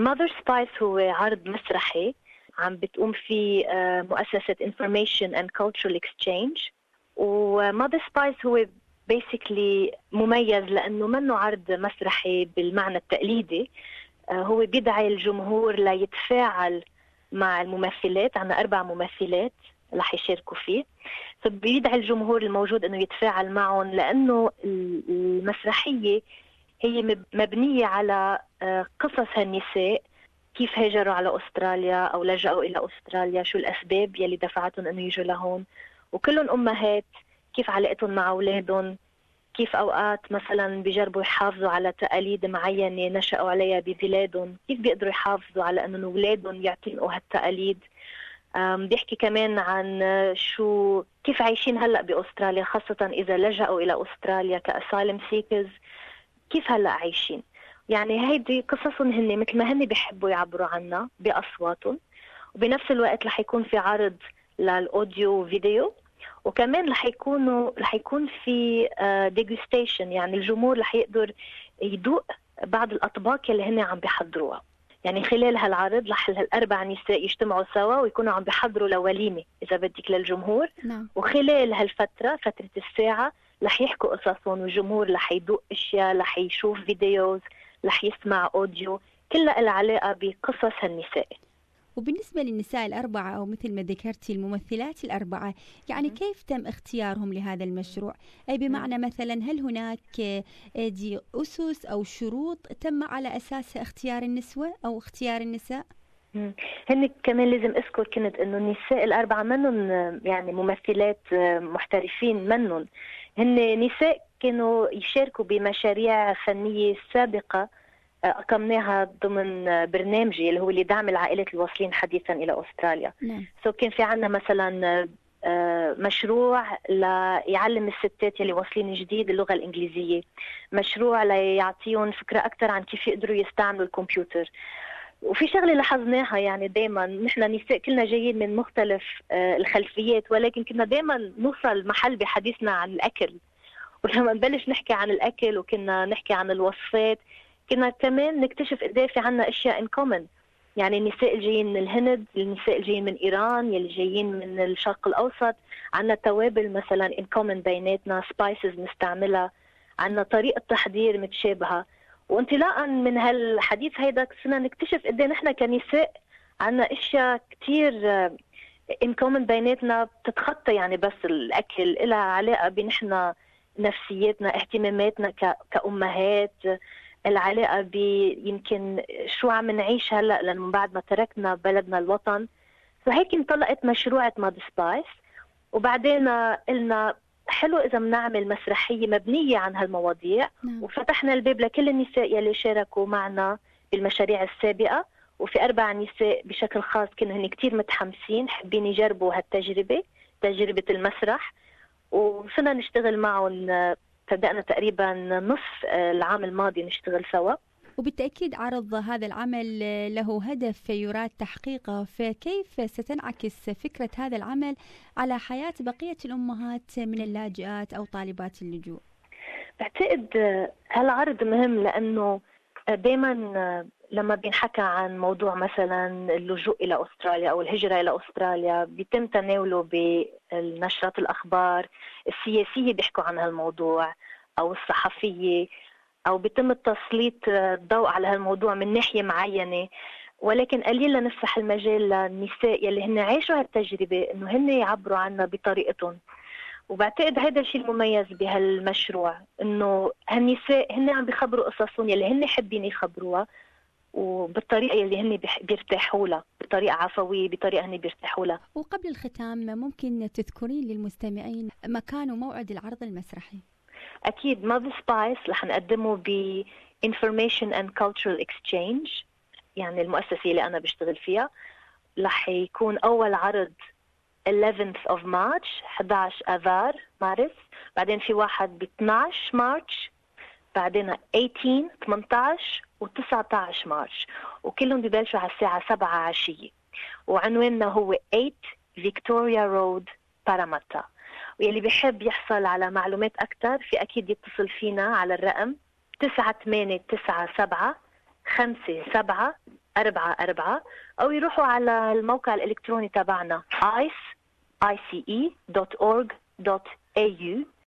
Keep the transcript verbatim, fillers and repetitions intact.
Mother Spice هو عرض مسرحي عم بتقوم فيه مؤسسة Information and Cultural Exchange. و Mother Spice هو basically مميز لأنه منه عرض مسرحي بالمعنى التقليدي. هو بيدعي الجمهور ليتفاعل مع الممثلات. عنا أربع ممثلات رح يشاركوا فيه، فبيدعي الجمهور الموجود أنه يتفاعل معهم، لأنه المسرحية هي مبنية على قصص هالنساء، كيف هاجروا على أستراليا أو لجأوا إلى أستراليا، شو الأسباب يلي دفعتهم أنه يجوا لهون، وكلهم أمهات كيف علاقتهم مع أولادهم، كيف أوقات مثلا بيجربوا يحافظوا على تقاليد معينة نشأوا عليها ببلادهم، كيف بيقدروا يحافظوا على أنه أولادهم يعتنقوا هالتقاليد. بيحكي كمان عن شو كيف عايشين هلأ بأستراليا، خاصة إذا لجأوا إلى أستراليا كأسايلم سيكرز، كيف هلأ عايشين. يعني هيدي قصصهم هن مثل ما هن بيحبوا يعبروا عنها بأصواتهم. وبنفس الوقت رح يكون في عرض للأوديو وفيديو، وكمان رح يكونوا رح يكون في ديجوستيشن، يعني الجمهور رح يقدر يدوق بعض الأطباق اللي هن عم بيحضروها. يعني خلال هالعرض رح هالأربع نساء يجتمعوا سوا ويكونوا عم بيحضروا لوليمة إذا بدك للجمهور. نعم. وخلال هالفترة فترة الساعة رح يحكوا قصصهم، والجمهور رح يدوق أشياء، رح يشوف فيديوز، رح يسمع أوديو، كلها لها علاقة بقصص هالنساء. وبالنسبة للنساء الأربعة أو مثل ما ذكرتي الممثلات الأربعة، يعني كيف تم اختيارهم لهذا المشروع؟ أي بمعنى مثلا هل هناك دي أسس أو شروط تم على أساسها اختيار النسوة أو اختيار النساء؟ هن كمان لازم أذكر كنت إنه النساء الأربعة منن يعني ممثلات محترفين، منن هن نساء كانوا يشاركوا بمشاريع فنية سابقة أقمناها ضمن برنامجي اللي هو لدعم العائلات الواصلين حديثا إلى أستراليا. نعم. سو كان في عنا مثلا مشروع ليعلم الستات اللي واصلين جديد اللغة الإنجليزية، مشروع ليعطيهم فكرة أكثر عن كيف يقدروا يستعملوا الكمبيوتر. وفي شغلة لاحظناها، يعني دايما نحن نساء كلنا جايين من مختلف الخلفيات، ولكن كنا دايما نوصل محل بحديثنا عن الأكل، ولما نبلش نحكي عن الأكل وكنا نحكي عن الوصفات كنا كمان نكتشف قديه في عنا اشياء ان كومن. يعني النساء الجايين من الهند، النساء الجايين من ايران، يلي جايين من الشرق الاوسط، عنا توابل مثلا ان كومن بيناتنا، سبايسز نستعملها، عنا طريقه تحضير متشابهه. وانطلاقا من هالحديث هيدا صرنا نكتشف قديه نحن كنساء عنا اشياء كتير ان كومن بيناتنا بتتخطى يعني بس الاكل، لها علاقه بنحن نفسياتنا، اهتماماتنا كأمهات، العلاقة ب يمكن شو عم نعيش هلأ لأنه بعد ما تركنا بلدنا الوطن. فهيك انطلقت مشروعة ماد سبايس، وبعدين قلنا حلو إذا بنعمل مسرحية مبنية عن هالمواضيع. نعم. وفتحنا الباب لكل النساء يلي شاركوا معنا بالمشاريع السابقة، وفي أربع نساء بشكل خاص كانوا هن كتير متحمسين حابين يجربوا هالتجربة، تجربة المسرح، وصرنا نشتغل معهم. بدأنا تقريبا نصف العام الماضي نشتغل سوا. وبالتأكيد عرض هذا العمل له هدف يراد تحقيقه، فكيف ستنعكس فكرة هذا العمل على حياة بقية الأمهات من اللاجئات أو طالبات اللجوء؟ بعتقد هالعرض مهم لأنه دايما لما بينحكى عن موضوع مثلا اللجوء إلى أستراليا أو الهجرة إلى أستراليا بيتم تناوله بالنشرات الأخبار السياسية، بيحكوا عن هالموضوع أو الصحفية، أو بيتم تسليط الضوء على هالموضوع من ناحية معينة، ولكن قليل لنفتح المجال للنساء يلي هن عايشوا هالتجربة إنه هن يعبروا عنها بطريقتهم. وبعتقد هذا الشيء المميز بهالمشروع، إنه هالنساء هن عم بيخبروا قصصهم يلي هن حابين يخبروها، وبالطريقة اللي هن بيرتاحوا لها، بطريقة عفوية، بطريقة هن بيرتاحوا لها. وقبل الختام ممكن تذكرين للمستمعين مكان وموعد العرض المسرحي؟ أكيد ماذر سبايس رح نقدمه ب Information and Cultural Exchange، يعني المؤسسة اللي أنا بشتغل فيها. رح يكون أول عرض eleventh of March، إحدى عشر آذار مارس، بعدين في واحد ب اثناشر مارس، بعدين ثمانية عشر ثمانية عشر و تسعة عشر مارس، وكلهم ببلشوا على الساعة سبعة عشية. وعنواننا هو ثمانية فيكتوريا رود باراماتا. ويلي بيحب يحصل على معلومات أكتر في أكيد يتصل فينا على الرقم تسعة ثمانية تسعة سبعة خمسة سبعة أربعة أربعة، أو يروحوا على الموقع الإلكتروني تبعنا آيس آي سي إي دوت أورج دوت إيه يو.